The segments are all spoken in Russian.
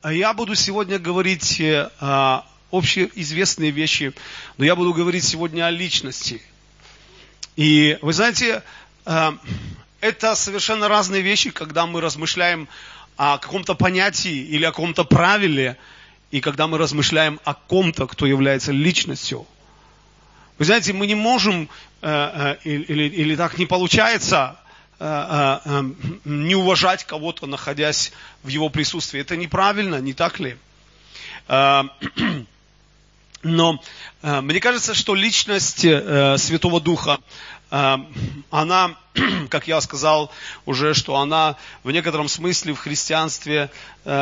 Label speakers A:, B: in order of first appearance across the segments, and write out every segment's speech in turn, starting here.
A: Я буду сегодня говорить общеизвестные вещи, но я буду говорить сегодня о личности. И вы знаете, это совершенно разные вещи, когда мы размышляем о каком-то понятии или о каком-то правиле, и когда мы размышляем о ком-то, кто является личностью. Вы знаете, мы не можем, или так не получается, не уважать кого-то, находясь в его присутствии. Это неправильно, не так ли? Но мне кажется, что личность Святого Духа, она, как я сказал уже, что она в некотором смысле в христианстве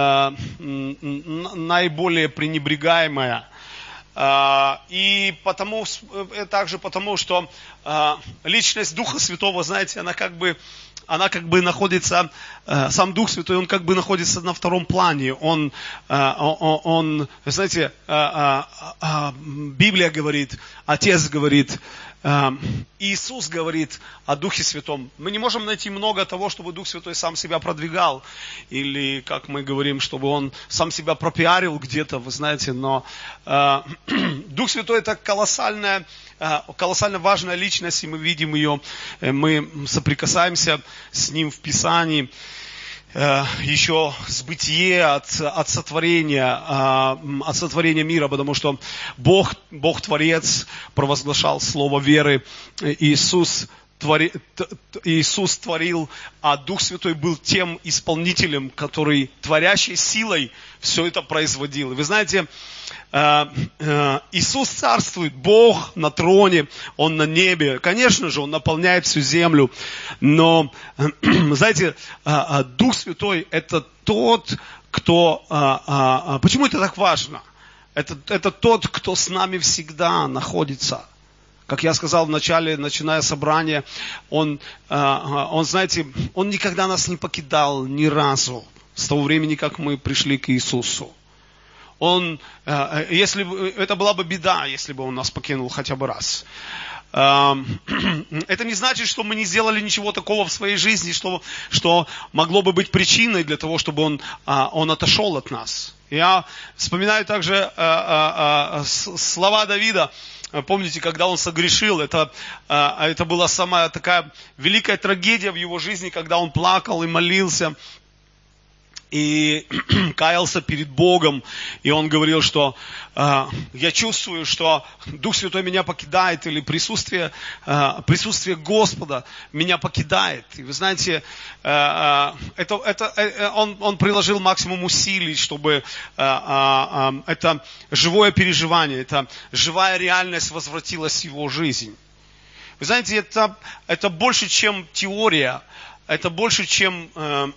A: наиболее пренебрегаемая. И также потому, что личность Духа Святого, знаете, она как бы находится, сам Дух Святой, он как бы находится на втором плане. Он знаете, Библия говорит, Отец говорит, Иисус говорит о Духе Святом. Мы не можем найти много того, чтобы Дух Святой сам себя продвигал, или, как мы говорим, чтобы Он сам себя пропиарил где-то, вы знаете, но Дух Святой это колоссально важная личность, и мы видим ее, мы соприкасаемся с Ним в Писании, еще с бытия, от сотворения мира, потому что Бог Творец провозглашал слово веры, Иисус творил, а Дух Святой был тем исполнителем, который творящей силой все это производил. И вы знаете, Иисус царствует, Бог на троне, Он на небе. Конечно же, Он наполняет всю землю. Но, знаете, Дух Святой это тот, кто... Почему это так важно? Это тот, кто с нами всегда находится. Как я сказал в начале, начиная собрание, он, знаете, Он никогда нас не покидал ни разу с того времени, как мы пришли к Иисусу. Если бы, это была бы беда, если бы Он нас покинул хотя бы раз. Это не значит, что мы не сделали ничего такого в своей жизни, что могло бы быть причиной для того, чтобы Он отошел от нас. Я вспоминаю также слова Давида. Помните, когда он согрешил, это была самая такая великая трагедия в его жизни, когда он плакал и молился, и каялся перед Богом, и он говорил, что я чувствую, что Дух Святой меня покидает, или присутствие Господа меня покидает. И вы знаете, он приложил максимум усилий, чтобы это живое переживание, это живая реальность возвратилась в его жизнь. Вы знаете, это больше, чем теория, это больше, чем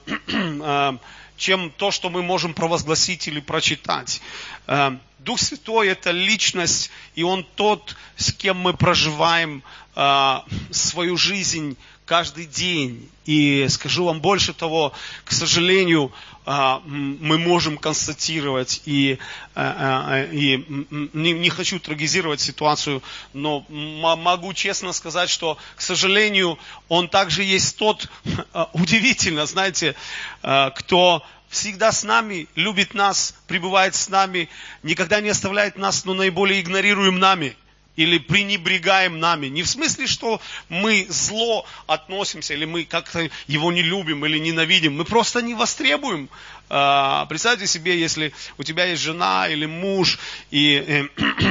A: то, что мы можем провозгласить или прочитать. Дух Святой – это личность, и Он тот, с кем мы проживаем свою жизнь каждый день. И скажу вам больше того, к сожалению, мы можем констатировать, и не хочу трагизировать ситуацию, но могу честно сказать, что, к сожалению, Он также есть тот, удивительно, знаете, кто всегда с нами, любит нас, пребывает с нами, никогда не оставляет нас, но наиболее игнорируем нами. Или пренебрегаем нами. Не в смысле, что мы зло относимся, или мы как-то его не любим или ненавидим. Мы просто не востребуем. Представьте себе, если у тебя есть жена или муж, и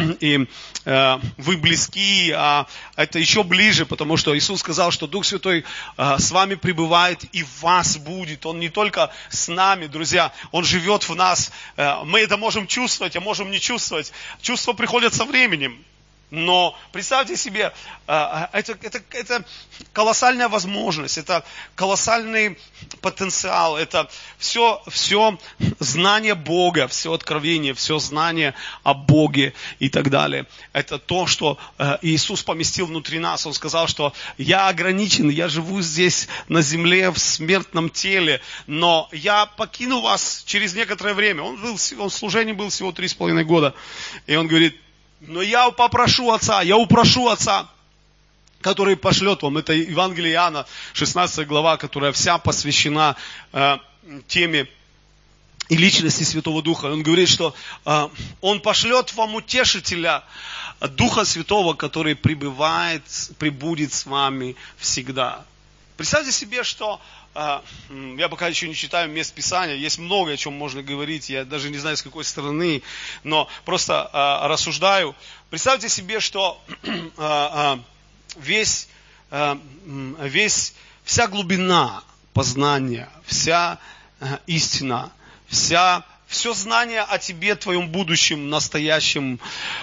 A: вы близки, а это еще ближе, потому что Иисус сказал, что Дух Святой с вами пребывает и в вас будет. Он не только с нами, друзья, Он живет в нас. Мы это можем чувствовать, а можем не чувствовать. Чувства приходят со временем. Но представьте себе, это колоссальная возможность, это колоссальный потенциал, это все знание Бога, все откровение, все знание о Боге и так далее. Это то, что Иисус поместил внутри нас. Он сказал, что я ограничен, я живу здесь на земле в смертном теле, но я покину вас через некоторое время. Он в служении был всего 3,5 года. И он говорит, но я попрошу Отца, я упрошу Отца, который пошлет вам. Это Евангелие Иоанна, 16 глава, которая вся посвящена теме и личности Святого Духа. Он говорит, что Он пошлет вам утешителя, Духа Святого, который пребудет с вами всегда. Представьте себе, что я пока еще не читаю мест Писания, есть много о чем можно говорить, я даже не знаю, с какой стороны, но просто рассуждаю. Представьте себе, что вся глубина познания, вся истина, все знание о тебе, твоем будущем, настоящем,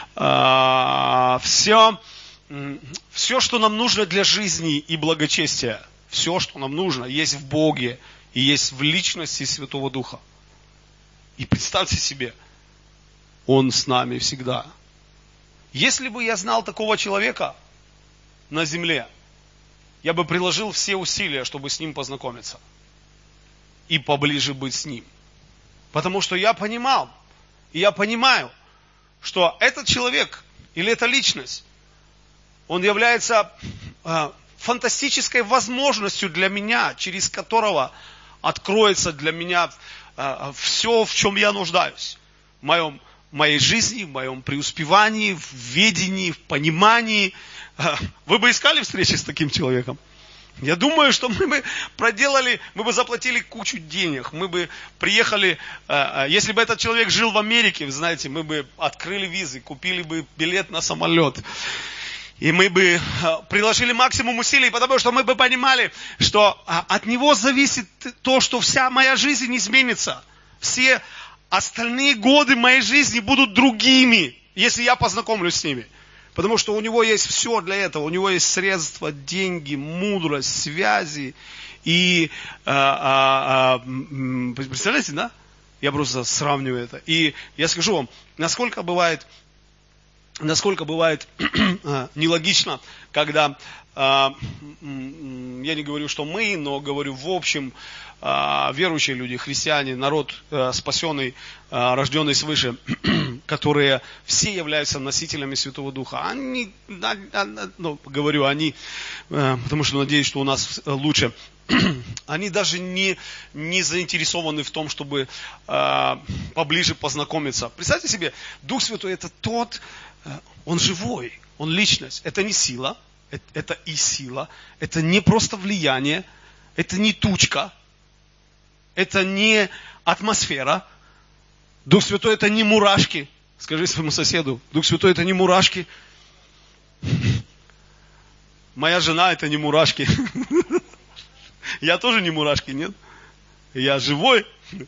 A: все, что нам нужно для жизни и благочестия, все, что нам нужно, есть в Боге и есть в личности Святого Духа. И представьте себе, Он с нами всегда. Если бы я знал такого человека на земле, я бы приложил все усилия, чтобы с ним познакомиться и поближе быть с ним. Потому что я понимал, и я понимаю, что этот человек или эта личность, он является фантастической возможностью для меня, через которого откроется для меня все, в чем я нуждаюсь. В моей жизни, в моем преуспевании, в ведении, в понимании. Вы бы искали встречи с таким человеком? Я думаю, что мы бы заплатили кучу денег, мы бы приехали, если бы этот человек жил в Америке, вы знаете, мы бы открыли визы, купили бы билет на самолет. И мы бы приложили максимум усилий, потому что мы бы понимали, что от него зависит то, что вся моя жизнь изменится. Все остальные годы моей жизни будут другими, если я познакомлюсь с ними. Потому что у него есть все для этого. У него есть средства, деньги, мудрость, связи. И представляете, да? Я просто сравниваю это. И я скажу вам, насколько бывает нелогично, когда, я не говорю, что мы, но говорю в общем, верующие люди, христиане, народ спасенный, рожденный свыше, которые все являются носителями Святого Духа. Они, говорю они, потому что надеюсь, что у нас лучше, они даже не заинтересованы в том, чтобы поближе познакомиться. Представьте себе, Дух Святой это он живой, он личность. Это не сила, это и сила, это не просто влияние, это не тучка, это не атмосфера. Дух Святой это не мурашки. Скажи своему соседу, Дух Святой это не мурашки. Моя жена это не мурашки. Я тоже не мурашки, нет? Я живой.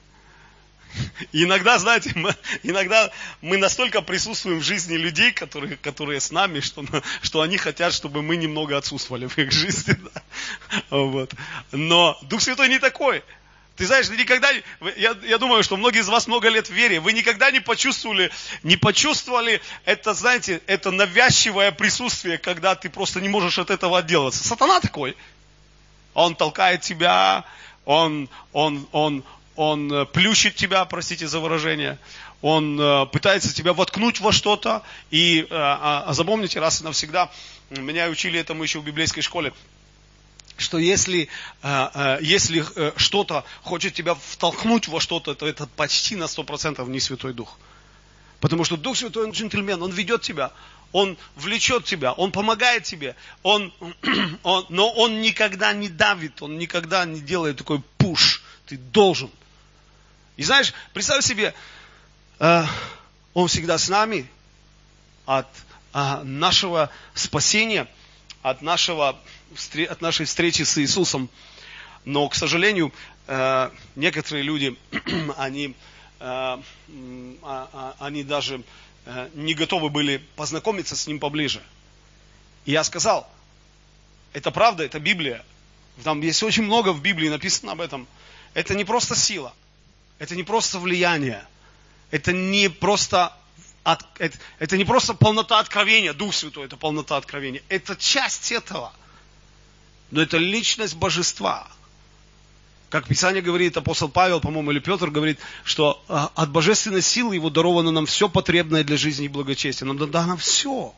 A: И иногда, знаете, мы настолько присутствуем в жизни людей, которые с нами, что они хотят, чтобы мы немного отсутствовали в их жизни. Да? Вот. Но Дух Святой не такой. Ты знаешь, я думаю, что многие из вас много лет в вере, вы никогда не почувствовали это, знаете, это навязчивое присутствие, когда ты просто не можешь от этого отделаться. Сатана такой. Он толкает тебя, он плющит тебя, простите за выражение, он пытается тебя воткнуть во что-то. И запомните раз и навсегда, меня учили этому еще в библейской школе, что если что-то хочет тебя втолкнуть во что-то, то это почти на 100% не Святой Дух. Потому что Дух Святой, он джентльмен, он ведет тебя, он влечет тебя, он помогает тебе, но он никогда не давит, он никогда не делает такой пуш, ты должен. И знаешь, представь себе, он всегда с нами от нашего спасения, от нашей встречи с Иисусом. Но, к сожалению, некоторые люди, они даже не готовы были познакомиться с Ним поближе. И я сказал, это правда, это Библия. Там есть очень много в Библии написано об этом. Это не просто сила, это не просто влияние, это не просто полнота откровения, Дух Святой, это полнота откровения. Это часть этого. Но это личность Божества. Как Писание говорит, апостол Павел, по-моему, или Петр говорит, что от божественной силы Его даровано нам все потребное для жизни и благочестия. Нам дано все.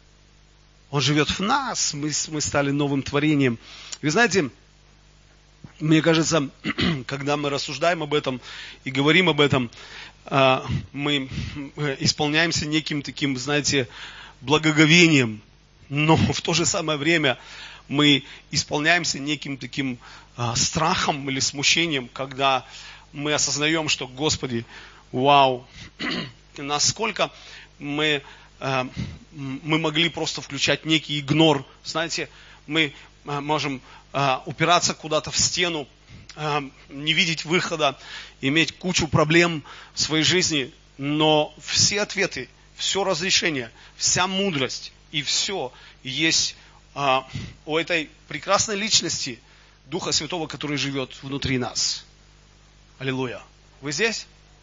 A: Он живет в нас, мы стали новым творением. Вы знаете, Мне кажется, когда мы рассуждаем об этом и говорим об этом, мы исполняемся неким таким, знаете, благоговением, но в то же самое время мы исполняемся неким таким страхом или смущением, когда мы осознаем, что, Господи, вау, насколько мы могли просто включать некий игнор. Знаете, мы можем упираться куда-то в стену, не видеть выхода, иметь кучу проблем в своей жизни, но все ответы, все разрешение, вся мудрость и все есть у этой прекрасной личности Духа Святого, который живет внутри нас. Аллилуйя. Вы здесь?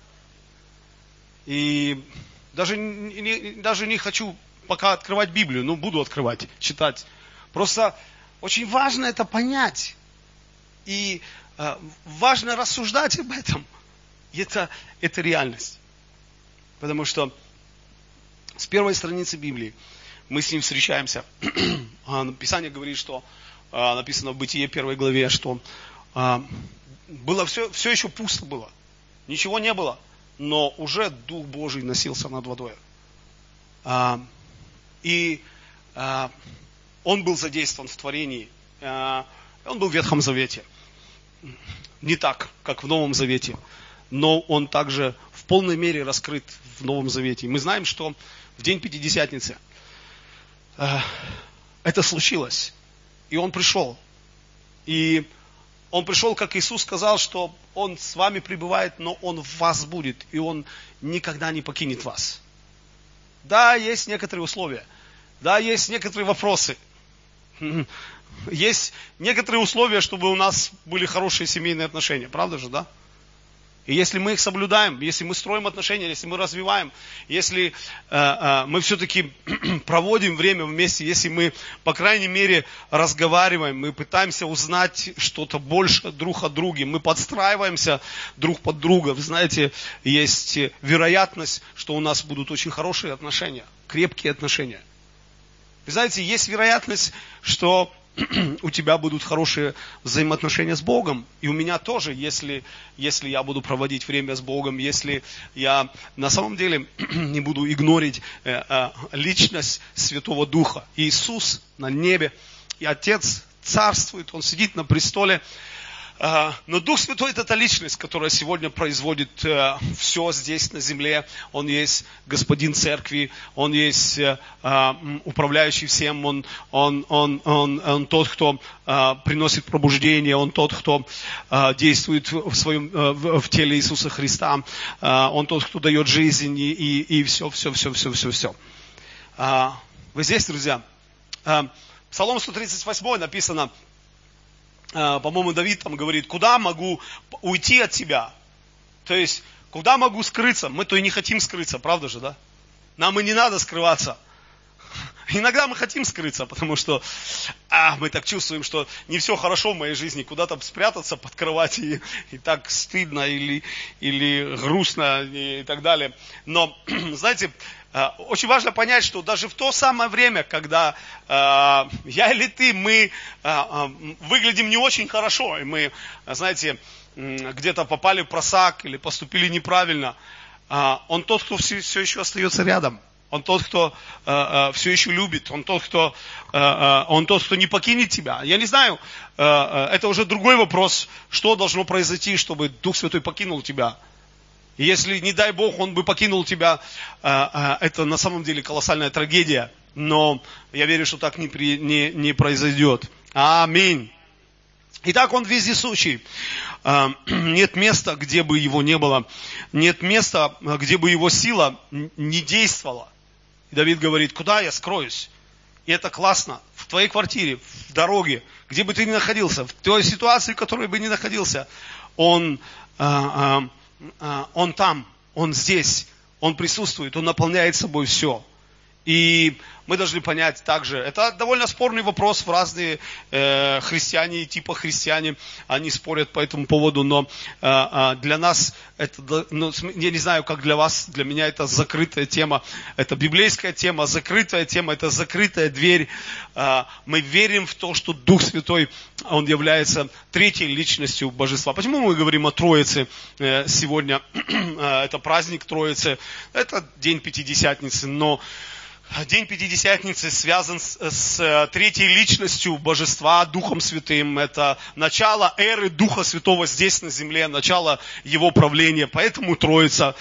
A: И даже не хочу пока открывать Библию, но буду открывать, читать. Просто очень важно это понять. И важно рассуждать об этом. И это реальность. Потому что с первой страницы Библии мы с ним встречаемся. Писание говорит, что написано в Бытие 1 главе, что было все еще пусто было. Ничего не было. Но уже Дух Божий носился над водой. И Он был задействован в творении. Он был в Ветхом Завете. Не так, как в Новом Завете. Но Он также в полной мере раскрыт в Новом Завете. И мы знаем, что в день Пятидесятницы это случилось. И Он пришел. И Он пришел, как Иисус сказал, что Он с вами пребывает, но Он в вас будет. И Он никогда не покинет вас. Да, есть некоторые условия. Да, есть некоторые вопросы. Есть некоторые условия, чтобы у нас были хорошие семейные отношения. Правда же, да? И если мы их соблюдаем, если мы строим отношения, если мы развиваем, если мы все-таки проводим время вместе, если мы, по крайней мере, разговариваем, мы пытаемся узнать что-то больше друг о друге, мы подстраиваемся друг под друга. Вы знаете, есть вероятность, что у нас будут очень хорошие отношения, крепкие отношения. Вы знаете, есть вероятность, что у тебя будут хорошие взаимоотношения с Богом. И у меня тоже, если я буду проводить время с Богом, если я на самом деле не буду игнорить личность Святого Духа. Иисус на небе, и Отец царствует, Он сидит на престоле. Но Дух Святой – это та личность, которая сегодня производит все здесь на земле. Он есть Господин Церкви, Он есть управляющий всем, Он тот, кто приносит пробуждение, Он тот, кто действует в теле Иисуса Христа, Он тот, кто дает жизнь и все. Вы здесь, друзья? Псалом 138 написано, по-моему, Давид там говорит, куда могу уйти от тебя? То есть, куда могу скрыться? Мы-то и не хотим скрыться, правда же, да? Нам и не надо скрываться. Иногда мы хотим скрыться, потому что мы так чувствуем, что не все хорошо в моей жизни, куда-то спрятаться под кровать, и так стыдно или грустно и так далее. Но, знаете, очень важно понять, что даже в то самое время, когда я или ты, мы выглядим не очень хорошо, и мы, знаете, где-то попали в просак или поступили неправильно, Он тот, кто все еще остается рядом. Он тот, кто все еще любит. Он тот, кто не покинет тебя. Я не знаю, это уже другой вопрос, что должно произойти, чтобы Дух Святой покинул тебя. И если, не дай Бог, Он бы покинул тебя, это на самом деле колоссальная трагедия. Но я верю, что так не произойдет. Аминь. Итак, Он вездесущий. Нет места, где бы Его не было. Нет места, где бы Его сила не действовала. И Давид говорит, куда я скроюсь? И это классно. В твоей квартире, в дороге, где бы ты ни находился, в той ситуации, в которой бы ни находился, Он там, Он здесь, Он присутствует, Он наполняет собой все. И мы должны понять также, это довольно спорный вопрос, в разные христиане и типа христиане, они спорят по этому поводу, но для нас, это, ну, я не знаю, как для вас, для меня это закрытая тема, это библейская тема, закрытая тема, это закрытая дверь. Мы верим в то, что Дух Святой, Он является третьей личностью Божества. Почему мы говорим о Троице сегодня? Это праздник Троицы, это день Пятидесятницы, но День Пятидесятницы связан с третьей личностью Божества, Духом Святым. Это начало эры Духа Святого здесь на земле, начало Его правления. Поэтому Троица.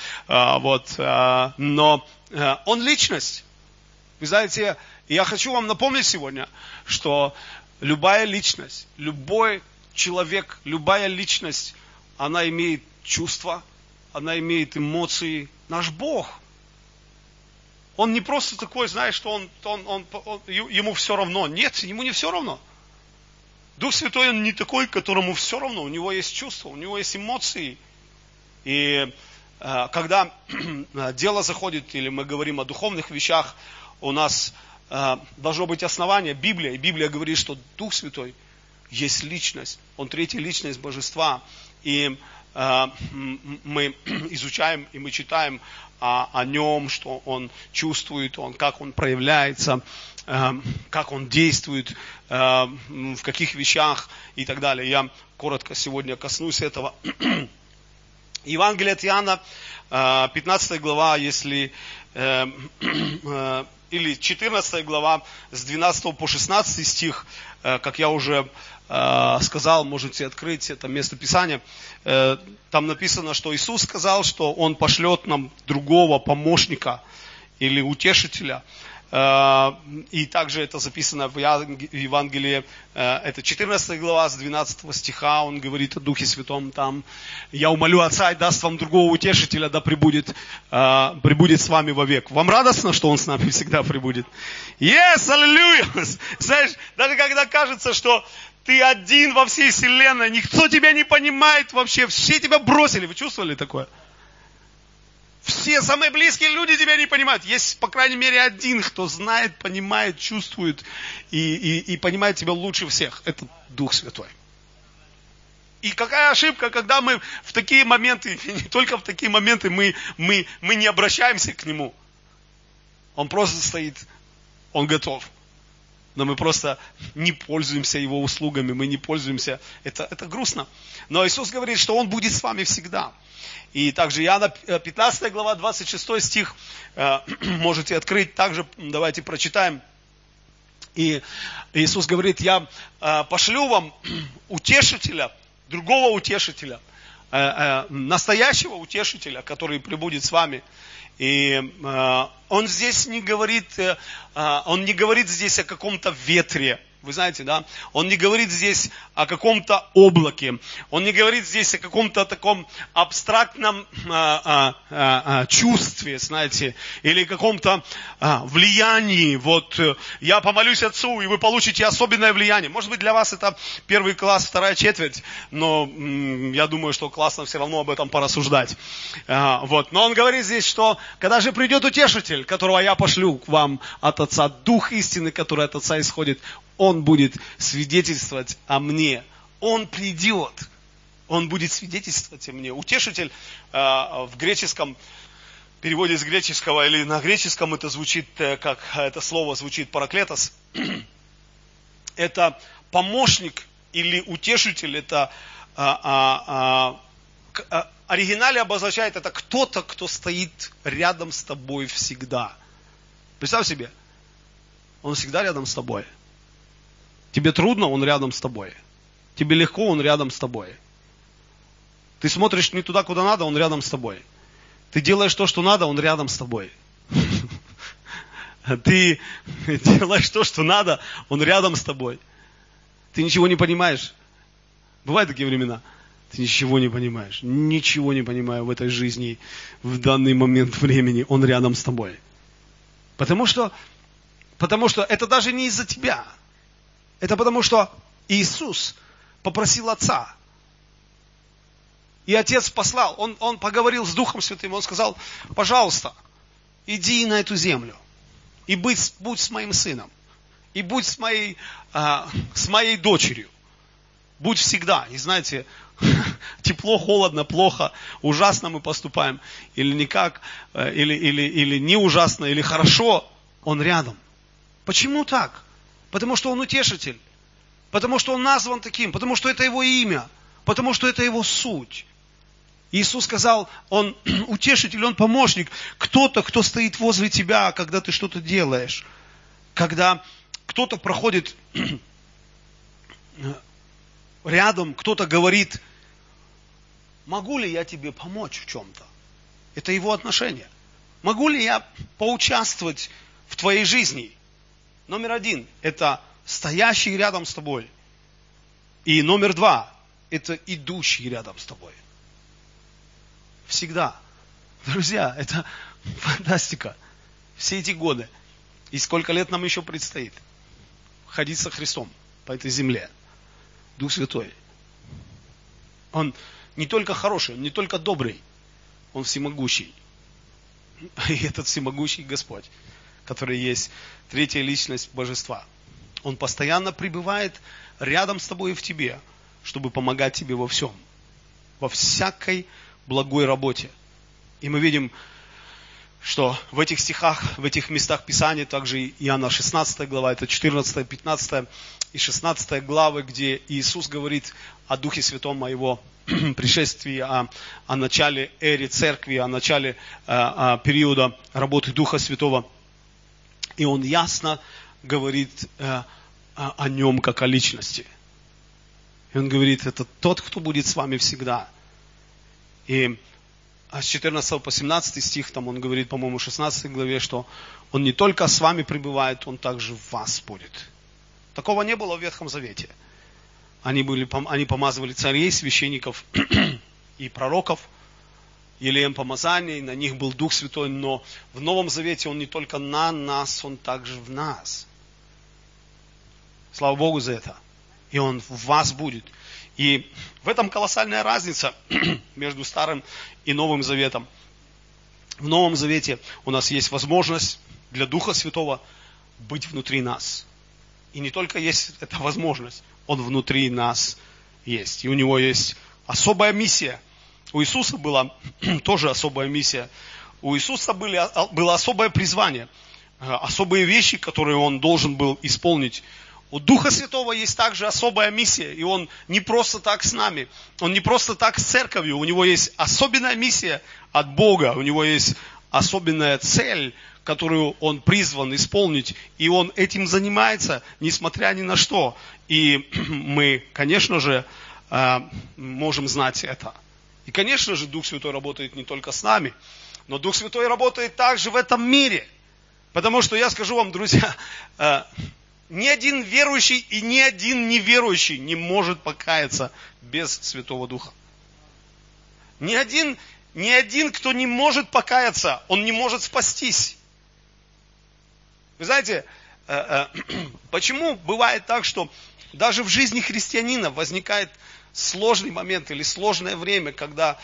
A: Но Он личность. Вы знаете, я хочу вам напомнить сегодня, что любая личность, любой человек, любая личность, она имеет чувства, она имеет эмоции. Наш Бог. Он не просто такой, знаешь, что ему все равно. Нет, ему не все равно. Дух Святой, он не такой, которому все равно. У него есть чувства, у него есть эмоции. И когда дело заходит, или мы говорим о духовных вещах, у нас должно быть основание Библия. И Библия говорит, что Дух Святой есть личность. Он третья личность Божества. И мы изучаем и мы читаем о нем, что он чувствует, как он проявляется, как он действует, в каких вещах и так далее. Я коротко сегодня коснусь этого. Евангелие от Иоанна, 15 глава, или 14 глава, с 12 по 16 стих, как я уже сказал, можете открыть это место Писания. Там написано, что Иисус сказал, что Он пошлет нам другого помощника или утешителя. И также это записано в Евангелии, это 14 глава, с 12 стиха, Он говорит о Духе Святом там. «Я умолю Отца и даст вам другого утешителя, да пребудет с вами вовек». Вам радостно, что Он с нами всегда пребудет? Yes, аллилуйя! Знаешь, даже когда кажется, что ты один во всей вселенной, никто тебя не понимает вообще, все тебя бросили. Вы чувствовали такое? Все самые близкие люди тебя не понимают. Есть, по крайней мере, один, кто знает, понимает, чувствует и понимает тебя лучше всех. Это Дух Святой. И какая ошибка, когда мы в такие моменты, не только в такие моменты, мы не обращаемся к Нему. Он просто стоит, Он готов. Но мы просто не пользуемся Его услугами, мы не пользуемся. Это грустно. Но Иисус говорит, что Он будет с вами всегда. И также Иоанна 15 глава, 26 стих, можете открыть, также давайте прочитаем. И Иисус говорит, я пошлю вам утешителя, другого утешителя, настоящего утешителя, который пребудет с вами. И он здесь не говорит здесь о каком-то ветре. Вы знаете, да? Он не говорит здесь о каком-то облаке. Он не говорит здесь о каком-то таком абстрактном чувстве, знаете, или каком-то влиянии. Вот я помолюсь Отцу, и вы получите особенное влияние. Может быть, для вас это первый класс, вторая четверть, но я думаю, что классно все равно об этом порассуждать. Вот. Но он говорит здесь, что когда же придет утешитель, которого я пошлю к вам от Отца, Дух истины, который от Отца исходит, Он будет свидетельствовать о мне. Он придет. Он будет свидетельствовать о мне. Утешитель в греческом, переводе с греческого или на греческом это звучит, как это слово звучит, параклетос. Это помощник или утешитель. Это оригинале обозначает это кто-то, кто стоит рядом с тобой всегда. Представь себе, Он всегда рядом с тобой. Тебе трудно, Он рядом с тобой. Тебе легко, Он рядом с тобой. Ты смотришь не туда, куда надо, Он рядом с тобой. Ты делаешь то, что надо, Он рядом с тобой. Ты делаешь то, что надо, Он рядом с тобой. Ты ничего не понимаешь. Бывают такие времена. Ты ничего не понимаешь. Ничего не понимаю в этой жизни, в данный момент времени. Он рядом с тобой. Потому что это даже не из-за тебя. Это потому, что Иисус попросил Отца. И Отец послал. Он поговорил с Духом Святым. Он сказал, пожалуйста, иди на эту землю. И будь с моим сыном. И будь с моей дочерью. Будь всегда. И знаете, тепло, холодно, плохо, ужасно мы поступаем. Или никак, или не ужасно, или хорошо. Он рядом. Почему так? Потому что Он утешитель. Потому что Он назван таким. Потому что это Его имя. Потому что это Его суть. Иисус сказал, Он утешитель, Он помощник. Кто-то, кто стоит возле тебя, когда ты что-то делаешь. Когда кто-то проходит рядом, кто-то говорит, могу ли я тебе помочь в чем-то? Это Его отношение. Могу ли я поучаствовать в твоей жизни? Номер один, это стоящий рядом с тобой. И номер два, это идущий рядом с тобой. Всегда. Друзья, это фантастика. Все эти годы. И сколько лет нам еще предстоит ходить со Христом по этой земле. Дух Святой. Он не только хороший, Он не только добрый, Он всемогущий. И этот всемогущий Господь, который есть третья личность Божества. Он постоянно пребывает рядом с тобой и в тебе, чтобы помогать тебе во всем. Во всякой благой работе. И мы видим, что в этих стихах, в этих местах Писания, также Иоанна 16 глава, это 14, 15 и 16 главы, где Иисус говорит о Духе Святом, о Его пришествии, о начале эры церкви, о начале периода работы Духа Святого. И Он ясно говорит о Нем как о личности. И Он говорит, это тот, кто будет с вами всегда. И с 14 по 17 стих, там Он говорит, по-моему, в 16 главе, что Он не только с вами пребывает, Он также в вас будет. Такого не было в Ветхом Завете. Они помазывали царей, священников и пророков, елеем помазания, на них был Дух Святой, но в Новом Завете Он не только на нас, Он также в нас. Слава Богу за это. И Он в вас будет. И в этом колоссальная разница между Старым и Новым Заветом. В Новом Завете у нас есть возможность для Духа Святого быть внутри нас. И не только есть эта возможность, Он внутри нас есть. И у Него есть особая миссия. У Иисуса была тоже особая миссия. У Иисуса было особое призвание. Особые вещи, которые Он должен был исполнить. У Духа Святого есть также особая миссия, и Он не просто так с нами, Он не просто так с церковью, у Него есть особенная миссия от Бога, у Него есть особенная цель, которую Он призван исполнить, и Он этим занимается, несмотря ни на что. И мы, конечно же, можем знать это. И, конечно же, Дух Святой работает не только с нами, но Дух Святой работает также в этом мире. Потому что я скажу вам, друзья, ни один верующий и ни один неверующий не может покаяться без Святого Духа. Ни один, кто не может покаяться, он не может спастись. Вы знаете, почему бывает так, что даже в жизни христианина возникает сложный момент или сложное время, когда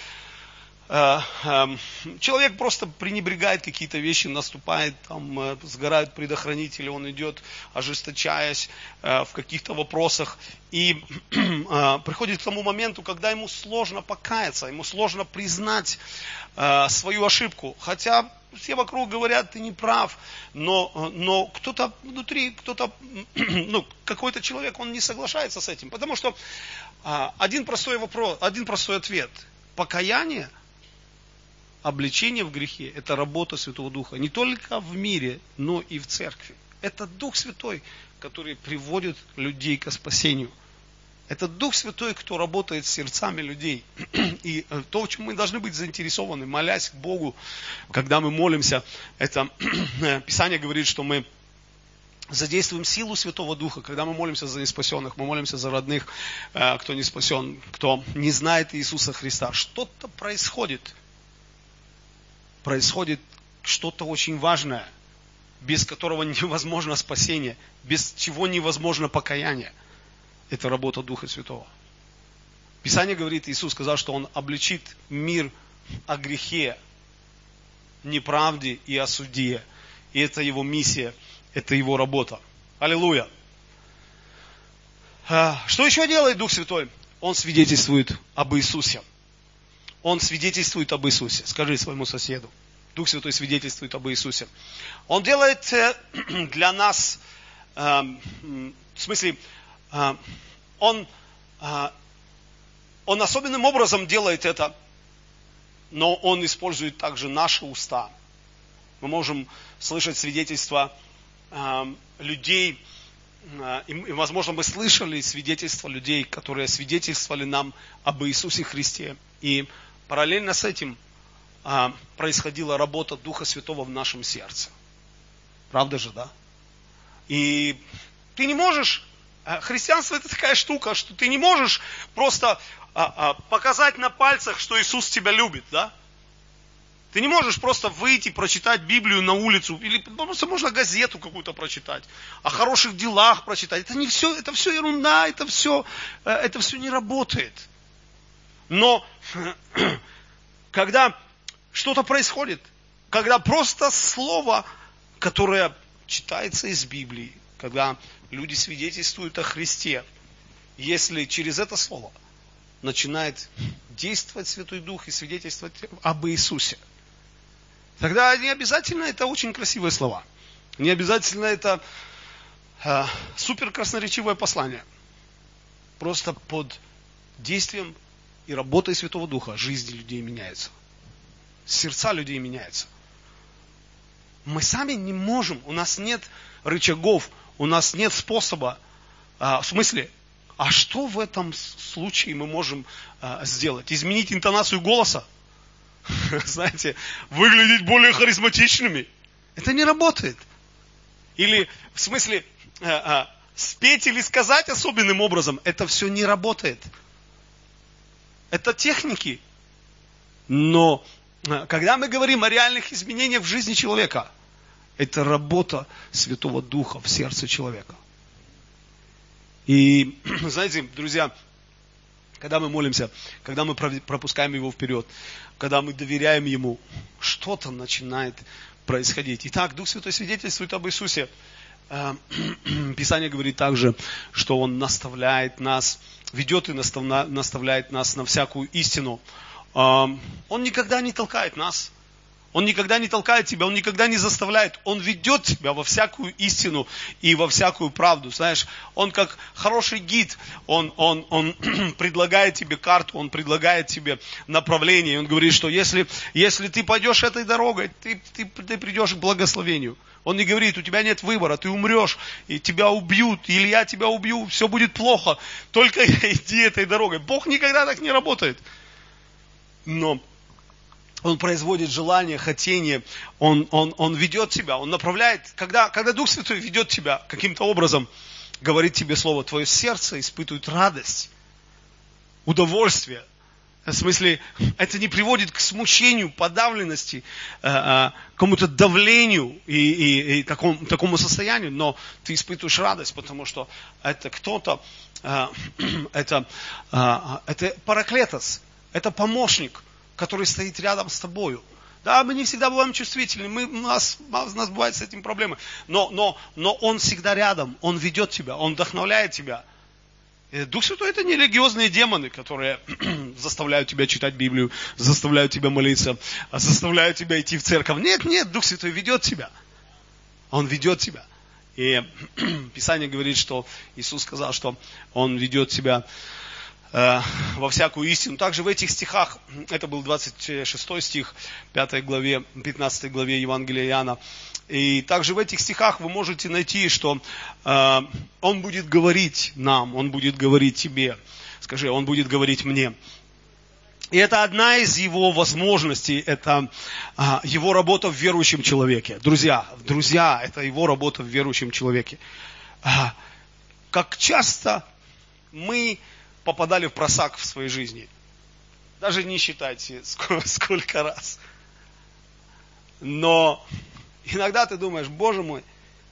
A: человек просто пренебрегает какие-то вещи, наступает, там, сгорают предохранители, он идет, ожесточаясь в каких-то вопросах. И приходит к тому моменту, когда ему сложно покаяться, ему сложно признать свою ошибку. Хотя все вокруг говорят, ты не прав, но кто-то внутри, какой-то человек, он не соглашается с этим. Потому что один простой вопрос, один простой ответ. Покаяние, обличение в грехе – это работа Святого Духа. Не только в мире, но и в церкви. Это Дух Святой, который приводит людей к спасению. Это Дух Святой, кто работает с сердцами людей. И то, в чем мы должны быть заинтересованы, молясь к Богу, когда мы молимся, это Писание говорит, что мы задействуем силу Святого Духа, когда мы молимся за неспасенных, мы молимся за родных, кто не спасен, кто не знает Иисуса Христа. Что-то происходит. Происходит что-то очень важное, без которого невозможно спасение, без чего невозможно покаяние. Это работа Духа Святого. Писание говорит, Иисус сказал, что Он обличит мир о грехе, неправде и о суде. И это Его миссия, это Его работа. Аллилуйя. Что еще делает Дух Святой? Он свидетельствует об Иисусе. Он свидетельствует об Иисусе. Скажи своему соседу. Дух Святой свидетельствует об Иисусе. Он делает для нас, в смысле, он особенным образом делает это, но Он использует также наши уста. Мы можем слышать свидетельства людей, и, возможно, мы слышали свидетельства людей, которые свидетельствовали нам об Иисусе Христе. И параллельно с этим происходила работа Духа Святого в нашем сердце. Правда же, да? И ты не можешь, христианство это такая штука, что ты не можешь просто показать на пальцах, что Иисус тебя любит, да? Ты не можешь просто выйти, прочитать Библию на улицу, или просто можно газету какую-то прочитать, о хороших делах прочитать. Это не все, это все ерунда, это все не работает. Но когда что-то происходит, когда просто слово, которое читается из Библии, когда люди свидетельствуют о Христе, если через это слово начинает действовать Святой Дух и свидетельствовать об Иисусе, тогда не обязательно это очень красивые слова. Не обязательно это супер красноречивое послание. Просто под действием и работой Святого Духа жизни людей меняются. Сердца людей меняются. Мы сами не можем, у нас нет рычагов, у нас нет способа. В смысле, а что в этом случае мы можем сделать? Изменить интонацию голоса? Знаете, выглядеть более харизматичными. Это не работает. Или, в смысле, спеть или сказать особенным образом, это все не работает. Это техники. Но, когда мы говорим о реальных изменениях в жизни человека, это работа Святого Духа в сердце человека. И, знаете, друзья, когда мы молимся, когда мы пропускаем Его вперед, когда мы доверяем Ему, что-то начинает происходить. Итак, Дух Святой свидетельствует об Иисусе. Писание говорит также, что Он наставляет нас, ведет и наставляет нас на всякую истину. Он никогда не толкает нас. Он никогда не толкает тебя, Он никогда не заставляет. Он ведет тебя во всякую истину и во всякую правду. Знаешь, Он как хороший гид, Он предлагает тебе карту, Он предлагает тебе направление. И Он говорит, что если ты пойдешь этой дорогой, ты придешь к благословению. Он не говорит, у тебя нет выбора, ты умрешь, и тебя убьют, или я тебя убью, все будет плохо. Только иди этой дорогой. Бог никогда так не работает. Но Он производит желание, хотение, Он ведет тебя, Он направляет. Когда Дух Святой ведет тебя каким-то образом, говорит тебе слово, твое сердце испытывает радость, удовольствие. В смысле, это не приводит к смущению, подавленности, к какому-то давлению и такому состоянию, но ты испытываешь радость, потому что это кто-то, это параклетос, это помощник, который стоит рядом с тобою. Да, мы не всегда бываем чувствительны, у нас бывают с этим проблемы, но Он всегда рядом, Он ведет тебя, Он вдохновляет тебя. И Дух Святой это не религиозные демоны, которые заставляют тебя читать Библию, заставляют тебя молиться, заставляют тебя идти в церковь. Нет, Дух Святой ведет тебя. Он ведет тебя. И Писание говорит, что Иисус сказал, что Он ведет тебя во всякую истину. Также в этих стихах, это был 26 стих, 5 главе, 15 главе Евангелия Иоанна, и также в этих стихах вы можете найти, что Он будет говорить нам, Он будет говорить тебе. Скажи, Он будет говорить мне. И это одна из Его возможностей, это Его работа в верующем человеке. Друзья, это Его работа в верующем человеке. Как часто мы попадали в просак в своей жизни. Даже не считайте, сколько раз. Но иногда ты думаешь, Боже мой,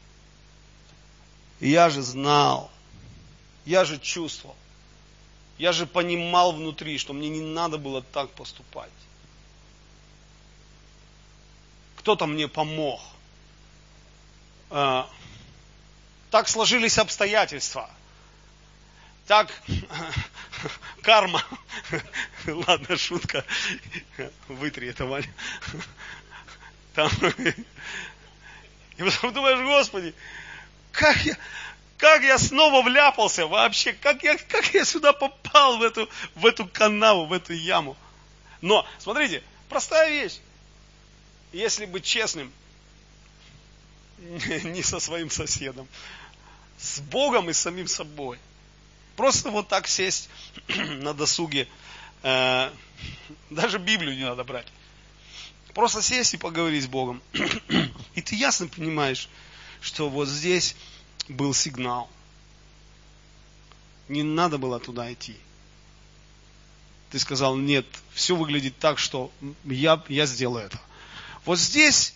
A: я же знал, я же чувствовал, я же понимал внутри, что мне не надо было так поступать. Кто-то мне помог. так сложились обстоятельства, так карма. Ладно, шутка. Вытри это, Ваня. Там. И потом думаешь, Господи, как я снова вляпался вообще, как я сюда попал в эту канаву, в эту яму. Но, смотрите, простая вещь. Если быть честным, не со своим соседом, с Богом и с самим собой. Просто вот так сесть на досуге. Даже Библию не надо брать. Просто сесть и поговорить с Богом. И ты ясно понимаешь, что вот здесь был сигнал. Не надо было туда идти. Ты сказал, нет, все выглядит так, что я сделаю это. Вот здесь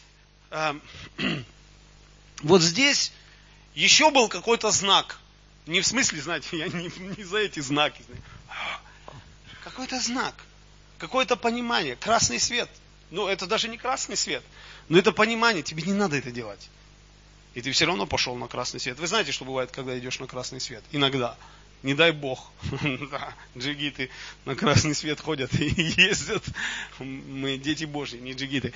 A: еще был какой-то знак. Не в смысле, знаете, я не за эти знаки. Какой-то знак, какое-то понимание, красный свет. Ну, это даже не красный свет, но это понимание, тебе не надо это делать. И ты все равно пошел на красный свет. Вы знаете, что бывает, когда идешь на красный свет? Иногда. Не дай Бог. Джигиты на красный свет ходят и ездят. Мы дети Божьи, не джигиты.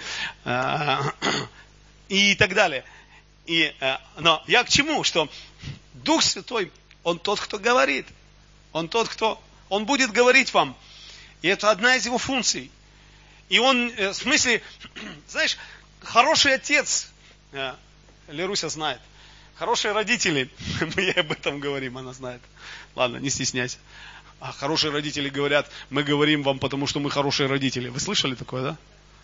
A: И так далее. Но я к чему? Что Дух Святой, Он тот, кто говорит. Он будет говорить вам. И это одна из Его функций. И Он, в смысле, знаешь, хороший отец, Леруся знает, хорошие родители, мы ей об этом говорим, она знает. Ладно, не стесняйся. А хорошие родители говорят, мы говорим вам, потому что мы хорошие родители. Вы слышали такое, да?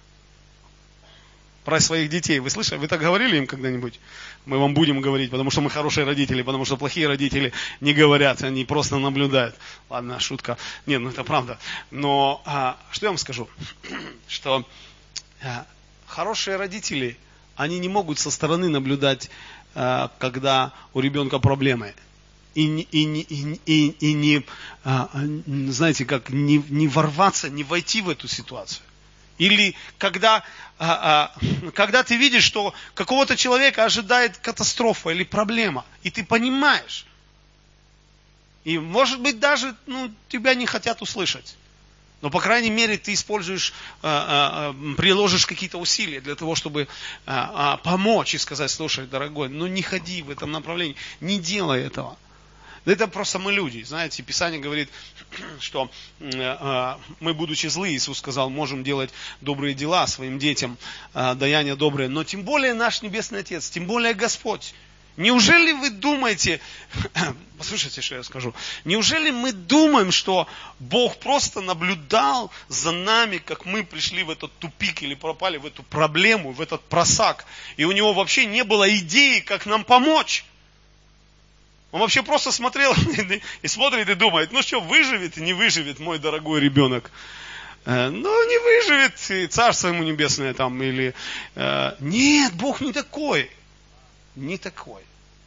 A: Про своих детей. Вы слышали? Вы так говорили им когда-нибудь? Мы вам будем говорить, потому что мы хорошие родители, потому что плохие родители не говорят, они просто наблюдают. Ладно, шутка. Нет, ну это правда. Но что я вам скажу? Что хорошие родители, они не могут со стороны наблюдать, когда у ребенка проблемы. И не знаете, как не ворваться, не войти в эту ситуацию. Или когда ты видишь, что какого-то человека ожидает катастрофа или проблема, и ты понимаешь, и может быть даже тебя не хотят услышать, но по крайней мере ты используешь, приложишь какие-то усилия для того, чтобы помочь и сказать, слушай, дорогой, не ходи в этом направлении, не делай этого. Это просто мы люди, знаете, Писание говорит, что мы, будучи злы, Иисус сказал, можем делать добрые дела своим детям, даяния добрые, но тем более наш Небесный Отец, тем более Господь. Неужели вы думаете, послушайте, что я скажу, неужели мы думаем, что Бог просто наблюдал за нами, как мы пришли в этот тупик или пропали в эту проблему, в этот просак, и у Него вообще не было идеи, как нам помочь? Он вообще просто смотрел и смотрит и думает, что, выживет и не выживет мой дорогой ребенок. Не выживет, и царство ему небесное там, или... Нет, Бог не такой. Не такой.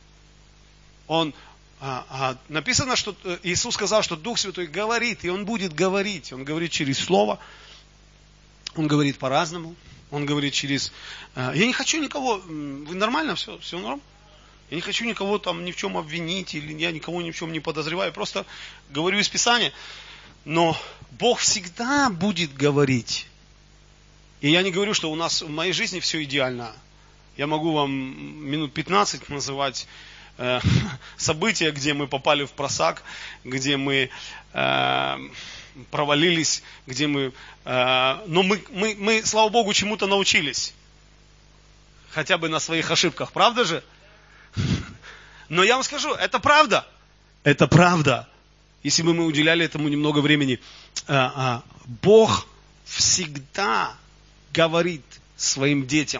A: Написано, что Иисус сказал, что Дух Святой говорит, и Он будет говорить. Он говорит через Слово, Он говорит по-разному, Он говорит через... Я не хочу никого... Вы нормально? Все норм? Я не хочу никого там ни в чем обвинить, или я никого ни в чем не подозреваю, просто говорю из Писания. Но Бог всегда будет говорить. И я не говорю, что у нас в моей жизни все идеально. Я могу вам минут 15 называть события, где мы попали в просак, где мы провалились, где мы... Но мы, слава Богу, чему-то научились. Хотя бы на своих ошибках, правда же? Но я вам скажу, это правда. Это правда. Если бы мы уделяли этому немного времени. Бог всегда говорит своим детям.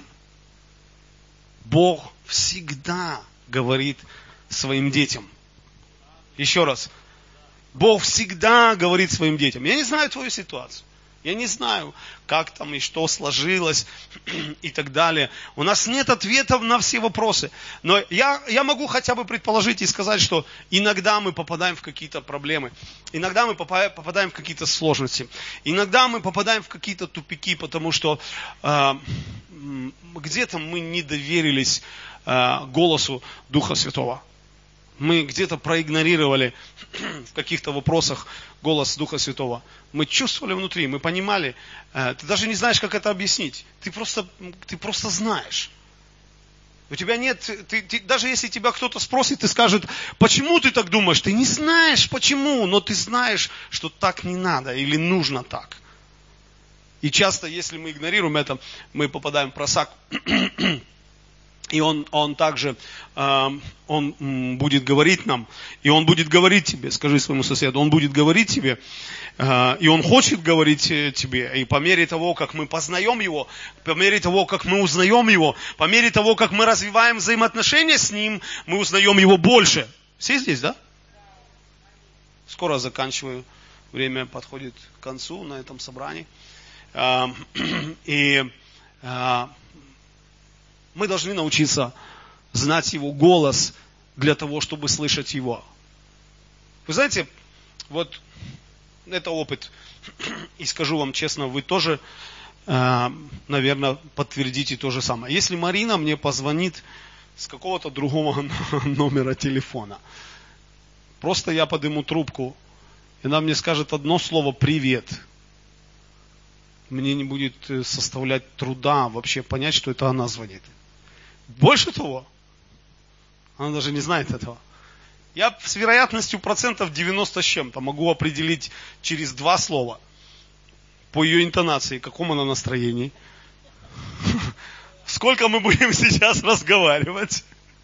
A: Бог всегда говорит своим детям. Еще раз. Бог всегда говорит своим детям. Я не знаю твою ситуацию. Я не знаю, как там и что сложилось и так далее. У нас нет ответов на все вопросы. Но я могу хотя бы предположить и сказать, что иногда мы попадаем в какие-то проблемы. Иногда мы попадаем в какие-то сложности. Иногда мы попадаем в какие-то тупики, потому что где-то мы не доверились голосу Духа Святого. Мы где-то проигнорировали в каких-то вопросах голос Духа Святого. Мы чувствовали внутри, мы понимали. Ты даже не знаешь, как это объяснить. Ты просто знаешь. У тебя нет, даже если тебя кто-то спросит и скажет, почему ты так думаешь, ты не знаешь почему, но ты знаешь, что так не надо или нужно так. И часто, если мы игнорируем это, мы попадаем в просак. И он также, он будет говорить нам, и он будет говорить тебе, скажи своему соседу, он будет говорить тебе, и он хочет говорить тебе. И по мере того, как мы познаем его, по мере того, как мы узнаем его, по мере того, как мы развиваем взаимоотношения с ним, мы узнаем его больше. Все здесь, да? Скоро заканчиваю. Время подходит к концу на этом собрании. И мы должны научиться знать его голос для того, чтобы слышать его. Вы знаете, вот это опыт. И скажу вам честно, вы тоже, наверное, подтвердите то же самое. Если Марина мне позвонит с какого-то другого номера телефона, просто я подниму трубку, и она мне скажет одно слово «привет». Мне не будет составлять труда вообще понять, что это она звонит. Больше того, она даже не знает этого. Я с вероятностью 90% с чем-то могу определить через 2 слова по ее интонации, в каком она настроении, сколько мы будем сейчас разговаривать.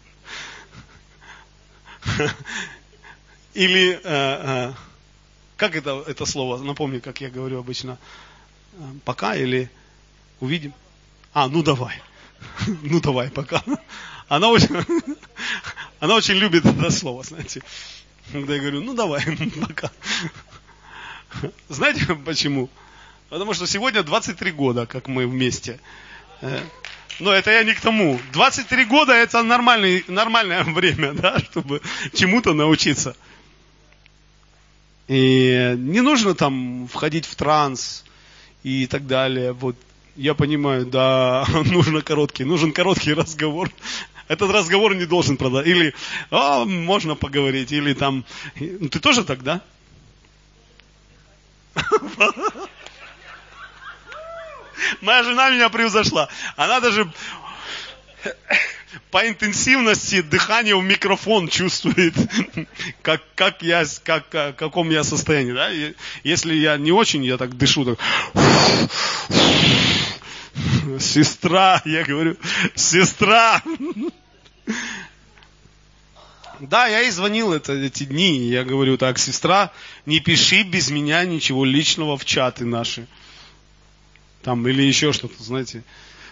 A: Или, как это слово, напомни, как я говорю обычно, пока или увидим? Ну давай. Ну давай, пока. Она очень любит это слово, знаете. Когда я говорю, ну давай, пока. Знаете почему? Потому что сегодня 23 года, как мы вместе. Но это я не к тому. 23 года это нормальное время, да, чтобы чему-то научиться. И не нужно там входить в транс и так далее. Вот. Я понимаю, да, нужен короткий разговор. Этот разговор не должен продать. Или можно поговорить, или там. Ты тоже так, да? Моя жена меня превзошла. Она даже по интенсивности дыхания в микрофон чувствует, в каком я состоянии. Да? Если я не очень, я так дышу, так. Сестра, я говорю, сестра. Да, я ей звонил эти дни. Я говорю, так, сестра, не пиши без меня ничего личного в чаты наши. Там, или еще что-то, знаете.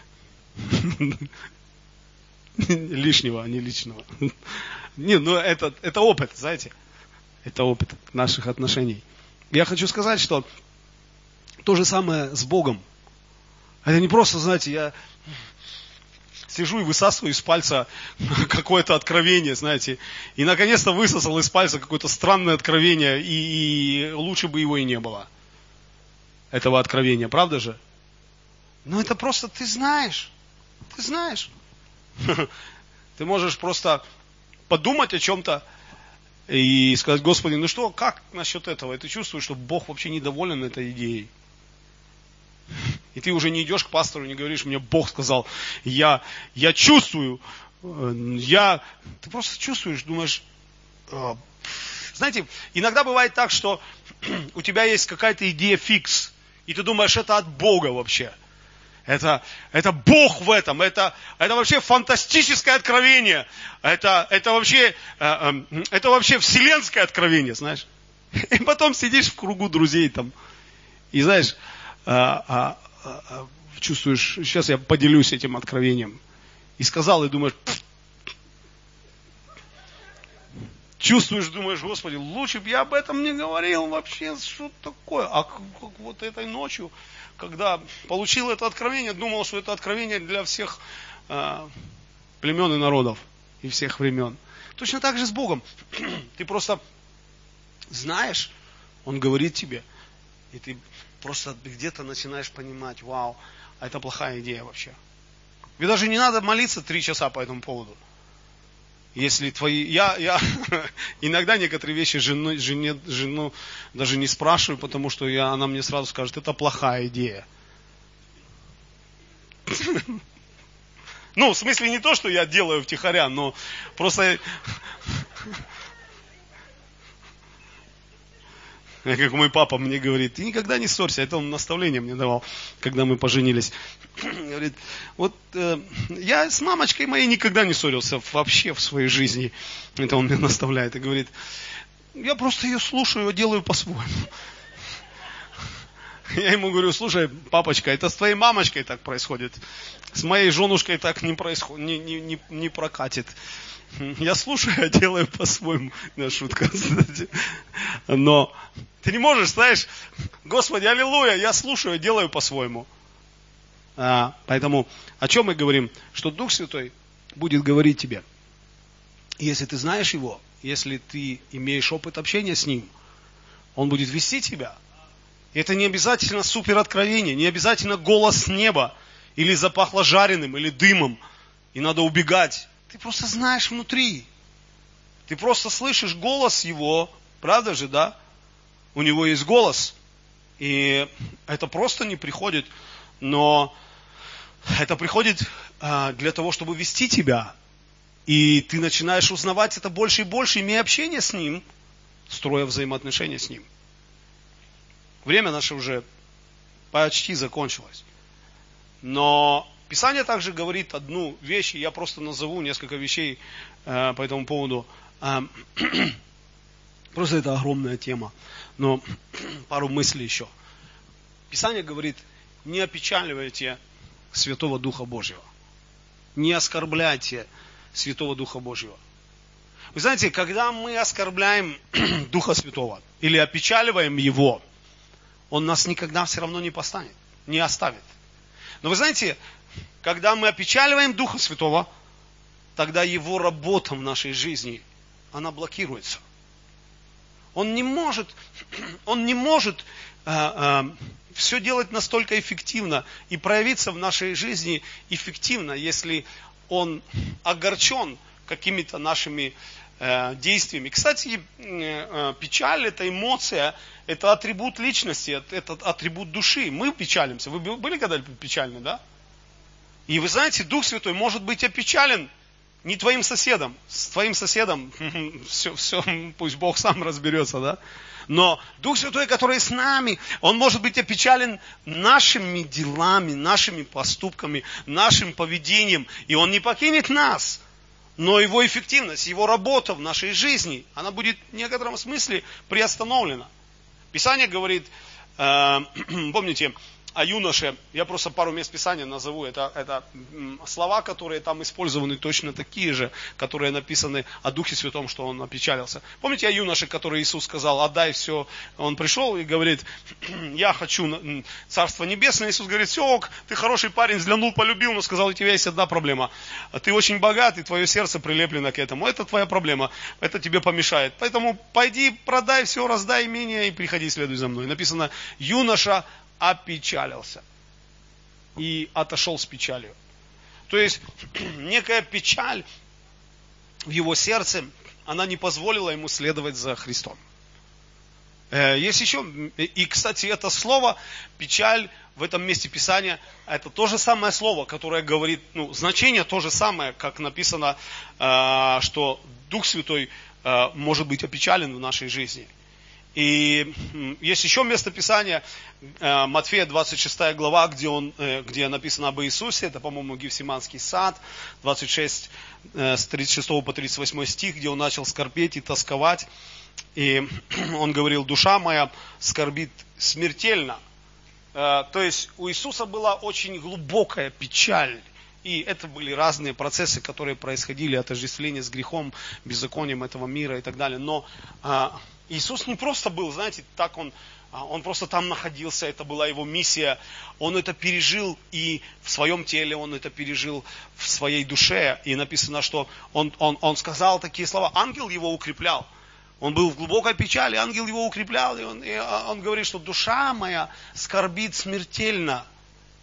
A: Лишнего, а не личного. Не, ну это опыт, знаете. Это опыт наших отношений. Я хочу сказать, что то же самое с Богом. Это не просто, знаете, я сижу и высасываю из пальца какое-то откровение, знаете. И наконец-то высосал из пальца какое-то странное откровение, и лучше бы его и не было. Этого откровения, правда же? Но это просто ты знаешь. Ты знаешь. Ты можешь просто подумать о чем-то и сказать, Господи, ну что, как насчет этого? И ты чувствуешь, что Бог вообще недоволен этой идеей. И ты уже не идешь к пастору, не говоришь, мне Бог сказал, я чувствую, ты просто чувствуешь, думаешь, знаете, иногда бывает так, что у тебя есть какая-то идея фикс, и ты думаешь, это от Бога вообще. Это Бог в этом, это вообще фантастическое откровение, это вообще вселенское откровение, знаешь. И потом сидишь в кругу друзей там, и знаешь, чувствуешь, сейчас я поделюсь этим откровением. И сказал, и думаешь, чувствуешь, думаешь, Господи, лучше бы я об этом не говорил вообще, что такое. А как вот этой ночью, когда получил это откровение, думал, что это откровение для всех племен и народов и всех времен. Точно так же с Богом. Ты просто знаешь, Он говорит тебе, и ты просто где-то начинаешь понимать, вау, а это плохая идея вообще. Тебе даже не надо молиться 3 часа по этому поводу. Если твои... Иногда некоторые вещи жену даже не спрашиваю, потому что она мне сразу скажет, это плохая идея. Ну, в смысле не то, что я делаю втихаря, но просто... Как мой папа мне говорит, ты никогда не ссорься. Это он наставление мне давал, когда мы поженились. Говорит, вот я с мамочкой моей никогда не ссорился вообще в своей жизни. Это он мне наставляет и говорит, я просто ее слушаю, делаю по-своему. Я ему говорю, слушай, папочка, это с твоей мамочкой так происходит. С моей женушкой так не происходит, не прокатит. Я слушаю, я делаю по-своему. Да, шутка, кстати. Но ты не можешь, знаешь, Господи, аллилуйя, я слушаю, делаю по-своему. Поэтому о чем мы говорим? Что Дух Святой будет говорить тебе. Если ты знаешь Его, если ты имеешь опыт общения с Ним, Он будет вести тебя. И это не обязательно супероткровение, не обязательно голос неба, или запахло жареным, или дымом, и надо убегать. Ты просто знаешь внутри. Ты просто слышишь голос Его. Правда же, да? У Него есть голос. И это просто не приходит. Но это приходит для того, чтобы вести тебя. И ты начинаешь узнавать это больше и больше, имея общение с Ним, строя взаимоотношения с Ним. Время наше уже почти закончилось. Но Писание также говорит одну вещь, и я просто назову несколько вещей по этому поводу. Просто это огромная тема. Но пару мыслей еще. Писание говорит, не опечаливайте Святого Духа Божьего. Не оскорбляйте Святого Духа Божьего. Вы знаете, когда мы оскорбляем Духа Святого или опечаливаем Его, Он нас никогда все равно не поставит, не оставит. Но вы знаете, когда мы опечаливаем Духа Святого, тогда Его работа в нашей жизни, она блокируется. Он не может все делать настолько эффективно и проявиться в нашей жизни эффективно, если Он огорчен какими-то нашими действиями. Кстати, печаль – это эмоция, это атрибут личности, это атрибут души. Мы печалимся. Вы были когда-либо печальны, да? И вы знаете, Дух Святой может быть опечален не твоим соседом. С твоим соседом все, пусть Бог сам разберется, да? Но Дух Святой, который с нами, Он может быть опечален нашими делами, нашими поступками, нашим поведением. И Он не покинет нас. Но Его эффективность, Его работа в нашей жизни, она будет в некотором смысле приостановлена. Писание говорит, помните, о юноше, я просто пару мест Писания назову, это слова, которые там использованы, точно такие же, которые написаны о Духе Святом, что он опечалился. Помните о юноше, который Иисус сказал, отдай все, он пришел и говорит, я хочу Царство Небесное, Иисус говорит, все ок, ты хороший парень, взглянул, полюбил, но сказал, у тебя есть одна проблема, ты очень богат, и твое сердце прилеплено к этому, это твоя проблема, это тебе помешает, поэтому пойди, продай все, раздай имение и приходи, следуй за мной. Написано, юноша опечалился и отошел с печалью. То есть, некая печаль в его сердце, она не позволила ему следовать за Христом. Есть еще, и, кстати, это слово, печаль, в этом месте Писания, это то же самое слово, которое говорит, значение то же самое, как написано, что Дух Святой может быть опечален в нашей жизни. И есть еще место Писания, Матфея 26 глава, где написано об Иисусе, это, по-моему, Гефсиманский сад, 26, с 36 по 38 стих, где он начал скорбеть и тосковать. И он говорил, душа моя скорбит смертельно. То есть у Иисуса была очень глубокая печаль. И это были разные процессы, которые происходили, отождествление с грехом, беззаконием этого мира и так далее. Но Иисус не просто был, знаете, так он просто там находился, это была его миссия. Он это пережил и в своем теле, он это пережил в своей душе. И написано, что он сказал такие слова, ангел его укреплял. Он был в глубокой печали, ангел его укреплял. И он говорит, что душа моя скорбит смертельно.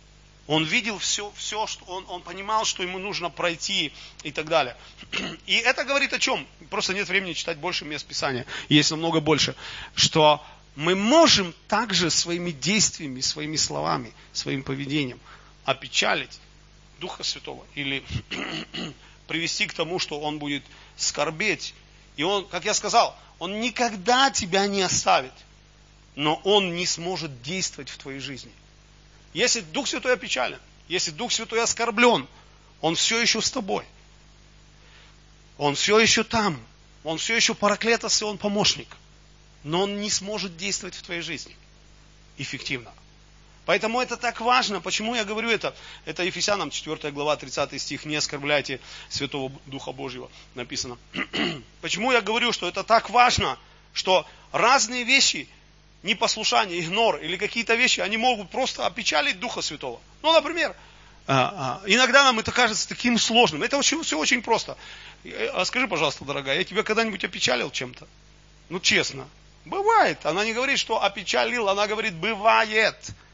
A: Он видел все, что он понимал, что ему нужно пройти и так далее. И это говорит о чем? Просто нет времени читать больше мест Писания. Есть намного больше. Что мы можем также своими действиями, своими словами, своим поведением опечалить Духа Святого. Или привести к тому, что он будет скорбеть. И он, как я сказал, он никогда тебя не оставит. Но он не сможет действовать в твоей жизни. Если Дух Святой опечален, если Дух Святой оскорблен, Он все еще с тобой. Он все еще там. Он все еще параклетос, и Он помощник. Но Он не сможет действовать в твоей жизни эффективно. Поэтому это так важно. Почему я говорю это? Это Ефесянам 4 глава 30 стих. Не оскорбляйте Святого Духа Божьего. Написано. Почему я говорю, что это так важно, что разные вещи, непослушание, игнор или какие-то вещи, они могут просто опечалить Духа Святого. Ну, например, иногда нам это кажется таким сложным. Это все очень просто. Скажи, пожалуйста, дорогая, я тебя когда-нибудь опечалил чем-то? Ну, честно. Бывает. Она не говорит, что опечалил, она говорит, бывает.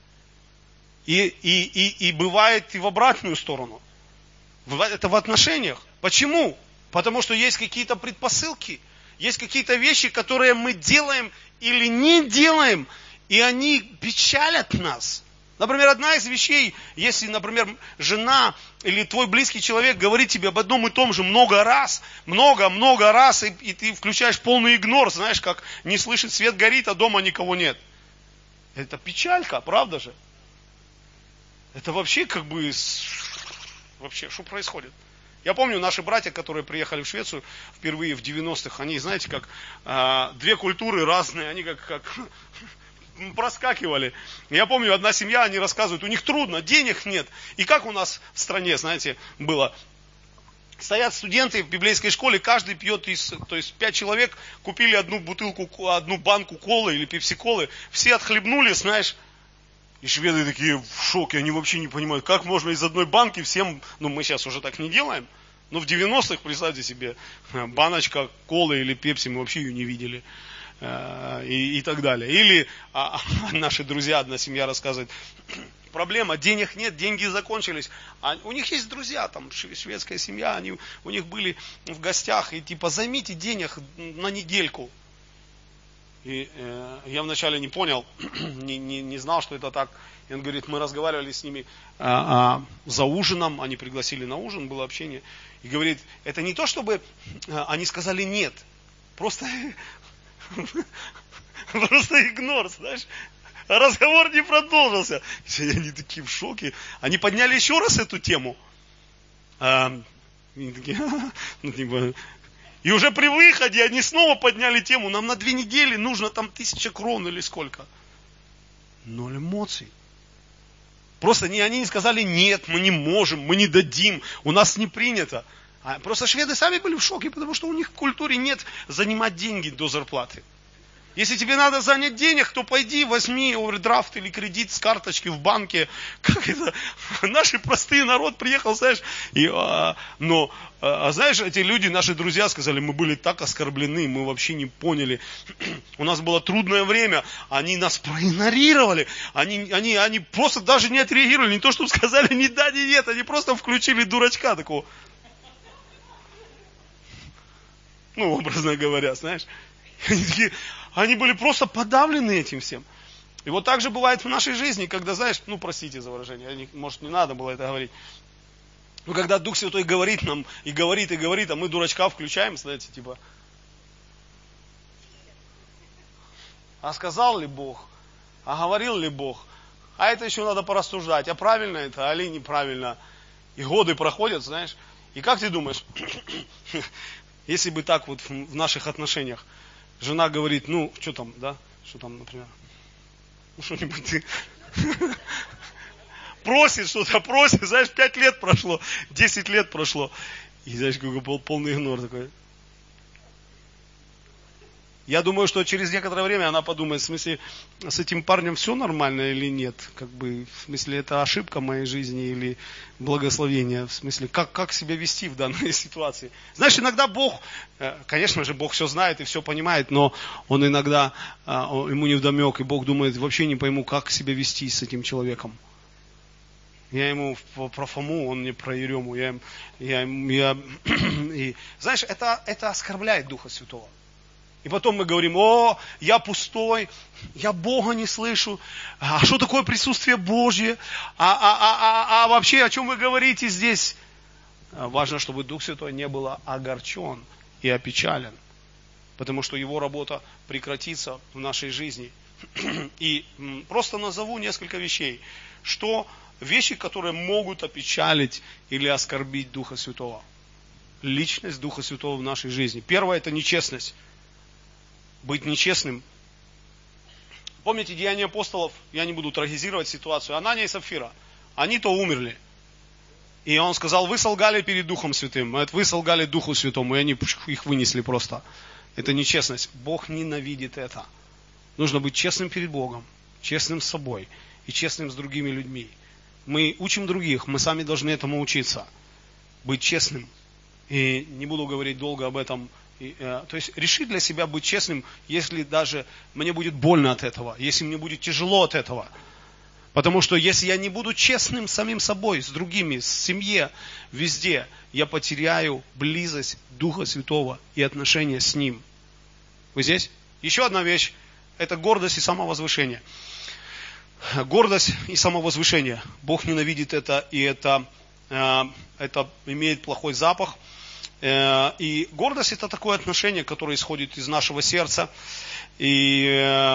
A: И бывает и в обратную сторону. Это в отношениях. Почему? Потому что есть какие-то предпосылки, есть какие-то вещи, которые мы делаем или не делаем, и они печалят нас. Например, одна из вещей, если, например, жена или твой близкий человек говорит тебе об одном и том же много раз, и ты включаешь полный игнор, знаешь, как не слышит, свет горит, а дома никого нет. Это печалька, правда же? Это вообще вообще, что происходит? Я помню, наши братья, которые приехали в Швецию впервые в 90-х, они, знаете, как две культуры разные, они как проскакивали. Я помню, одна семья, они рассказывают, у них трудно, денег нет. И как у нас в стране, знаете, было. Стоят студенты в библейской школе, каждый пьет то есть 5 человек купили одну банку колы или пепси-колы, все отхлебнули, знаешь. И шведы такие в шоке, они вообще не понимают, как можно из одной банки всем, мы сейчас уже так не делаем, но в 90-х, представьте себе, баночка колы или пепси, мы вообще ее не видели, и так далее. Или наши друзья, одна семья рассказывает, проблема, денег нет, деньги закончились, а у них есть друзья, там шведская семья, у них были в гостях, и типа займите денег на недельку. И я вначале не понял, не знал, что это так. И он говорит, мы разговаривали с ними за ужином, они пригласили на ужин, было общение. И говорит, это не то, чтобы они сказали нет, просто игнор, знаешь. Разговор не продолжился. И они такие в шоке. Они подняли еще раз эту тему. И такие, и уже при выходе они снова подняли тему. Нам на 2 недели нужно там 1000 крон или сколько. 0 эмоций. Просто они не сказали, нет, мы не можем, мы не дадим, у нас не принято. Просто шведы сами были в шоке, потому что у них в культуре нет занимать деньги до зарплаты. Если тебе надо занять денег, то пойди, возьми овердрафт или кредит с карточки в банке. Как это? Наши простые народ приехал, знаешь. Знаешь, эти люди, наши друзья сказали, мы были так оскорблены, мы вообще не поняли. У нас было трудное время, они нас проигнорировали. Они просто даже не отреагировали, не то, чтобы сказали ни да, ни нет, они просто включили дурачка такого. Образно говоря, знаешь. Они были просто подавлены этим всем. И вот так же бывает в нашей жизни, когда, знаешь, простите за выражение, может, не надо было это говорить. Но когда Дух Святой говорит нам, и говорит, а мы дурачка включаем, знаете, типа, а сказал ли Бог, а говорил ли Бог, а это еще надо порассуждать, а правильно это, али неправильно. И годы проходят, знаешь. И как ты думаешь, если бы так вот в наших отношениях, жена говорит, что там, да? Что там, например? Что-нибудь ты... Просит что-то, знаешь, 5 лет прошло, 10 лет прошло. И знаешь, какой полный игнор такой. Я думаю, что через некоторое время она подумает, в смысле, с этим парнем все нормально или нет? В смысле, это ошибка моей жизни или благословение? В смысле, как себя вести в данной ситуации? Знаешь, иногда Бог, конечно же, Бог все знает и все понимает, но Он иногда, ему невдомек, и Бог думает, вообще не пойму, как себя вести с этим человеком. Я ему про Фому, он мне про Ерему. И, знаешь, это оскорбляет Духа Святого. И потом мы говорим: о, я пустой, я Бога не слышу. А что такое присутствие Божье? А вообще, о чем вы говорите здесь? Важно, чтобы Дух Святой не был огорчен и опечален. Потому что его работа прекратится в нашей жизни. И просто назову несколько вещей. Вещи, которые могут опечалить или оскорбить Духа Святого. Личность Духа Святого в нашей жизни. Первое — это нечестность. Быть нечестным. Помните Деяния апостолов? Я не буду трагизировать ситуацию. Анания и Сапфира. Они-то умерли. И он сказал: вы солгали перед Духом Святым. Вы солгали Духу Святому. И они их вынесли просто. Это нечестность. Бог ненавидит это. Нужно быть честным перед Богом. Честным с собой. И честным с другими людьми. Мы учим других. Мы сами должны этому учиться. Быть честным. И не буду говорить долго об этом. То есть решить для себя быть честным, если даже мне будет больно от этого, если мне будет тяжело от этого. Потому что если я не буду честным с самим собой, с другими, с семьей, везде, я потеряю близость Духа Святого и отношения с Ним. Вы здесь? Еще одна вещь — это гордость и самовозвышение. Гордость и самовозвышение. Бог ненавидит это, и это имеет плохой запах. И гордость — это такое отношение, которое исходит из нашего сердца, и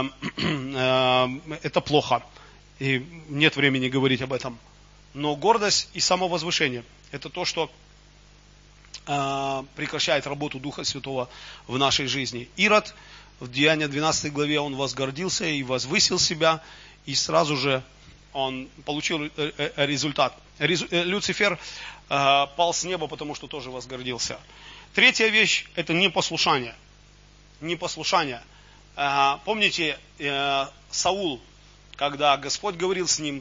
A: это плохо, и нет времени говорить об этом. Но гордость и самовозвышение — это то, что прекращает работу Духа Святого в нашей жизни. Ирод, в Деяния 12 главе, он возгордился и возвысил себя, и сразу же он получил результат. Люцифер пал с неба, потому что тоже возгордился. Третья вещь — это непослушание. Непослушание. Помните, Саул, когда Господь говорил с ним,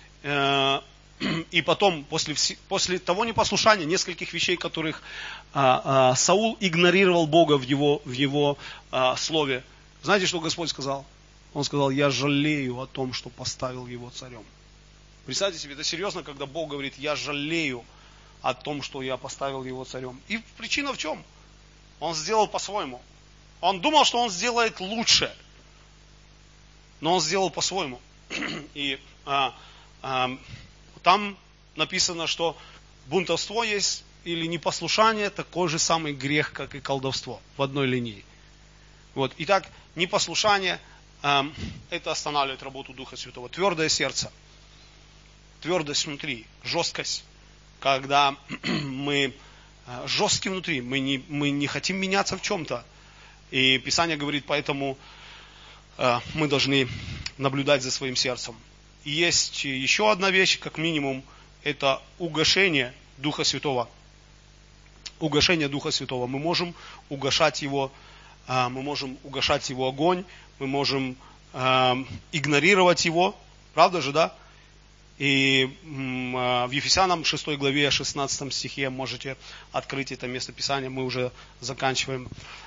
A: и потом, после того непослушания, нескольких вещей, которых Саул игнорировал Бога в его слове, знаете, что Господь сказал? Он сказал: я жалею о том, что поставил его царем. Представьте себе, это серьезно, когда Бог говорит: я жалею о том, что я поставил его царем. И причина в чем? Он сделал по-своему. Он думал, что он сделает лучше, но он сделал по-своему. И там написано, что бунтовство есть или непослушание такой же самый грех, как и колдовство, в одной линии. Вот. Итак, непослушание это останавливает работу Духа Святого. Твердое сердце. Твердость внутри, жесткость, когда мы жесткие внутри, мы не хотим меняться в чем-то. И Писание говорит, поэтому мы должны наблюдать за своим сердцем. И есть еще одна вещь, как минимум, это угошение Духа Святого. Угошение Духа Святого. Мы можем угошать его огонь, мы можем игнорировать его, правда же, да? И в Ефесянам 6 главе 16 стихе можете открыть это местописание, мы уже заканчиваем.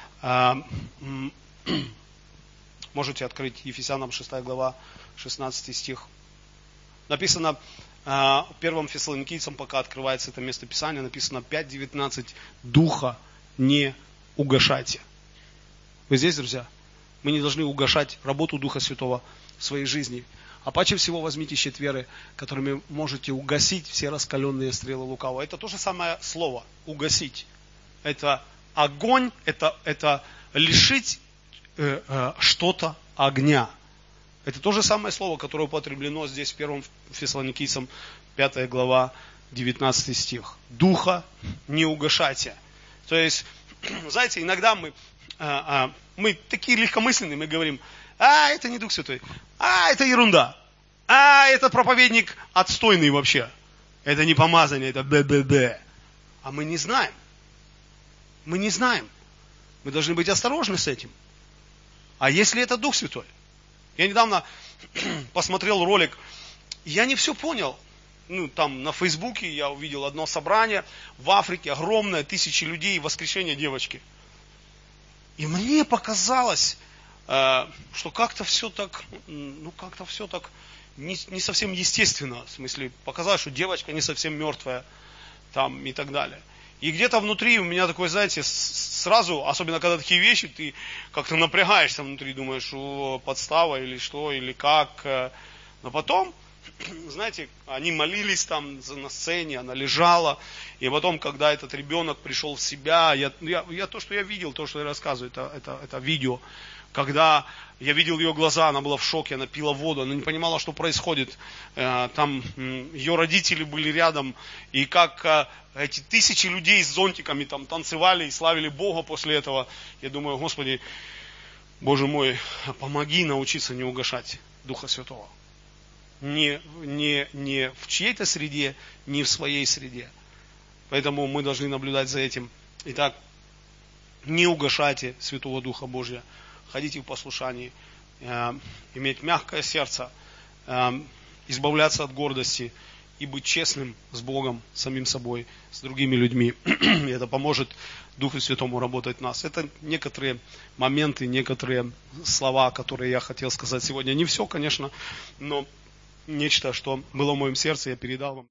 A: Можете открыть Ефесянам 6 глава 16 стих. Написано 1 Фессалоникийцам, пока открывается это местописание, написано 5:19: Духа не угашайте. Вы здесь, друзья? Мы не должны угашать работу Духа Святого в своей жизни. А паче всего возьмите щит веры, которыми можете угасить все раскаленные стрелы лукавого. Это то же самое слово – угасить. Это огонь, это лишить что-то огня. Это то же самое слово, которое употреблено здесь в 1 Фессалоникийцам 5 глава 19 стих. Духа не угашайте. То есть, знаете, иногда мы такие легкомысленные, мы говорим: это не Дух Святой, это ерунда, этот проповедник отстойный вообще, это не помазание, это б. А мы не знаем. Мы не знаем. Мы должны быть осторожны с этим. А если это Дух Святой? Я недавно посмотрел ролик, я не все понял. Там на Фейсбуке я увидел одно собрание в Африке, огромное, 1000 людей, воскрешение девочки. И мне показалось, что как-то все так не совсем естественно. В смысле, показалось, что девочка не совсем мертвая там и так далее. И где-то внутри у меня такое, знаете, сразу, особенно когда такие вещи, ты как-то напрягаешься внутри, думаешь, о, подстава или что, или как. Но потом, знаете, они молились там на сцене, она лежала. И потом, когда этот ребенок пришел в себя, то, что я видел, то, что я рассказываю, это видео. Когда я видел ее глаза, она была в шоке, она пила воду, она не понимала, что происходит. Там ее родители были рядом, и как эти тысячи людей с зонтиками там танцевали и славили Бога после этого. Я думаю, Господи, Боже мой, помоги научиться не угашать Духа Святого. Не в чьей-то среде, не в своей среде. Поэтому мы должны наблюдать за этим. Итак, не угашайте Святого Духа Божия. Ходите в послушании, иметь мягкое сердце, избавляться от гордости и быть честным с Богом, самим собой, с другими людьми. И это поможет Духу Святому работать в нас. Это некоторые моменты, некоторые слова, которые я хотел сказать сегодня. Не все, конечно, но нечто, что было в моем сердце, я передал вам.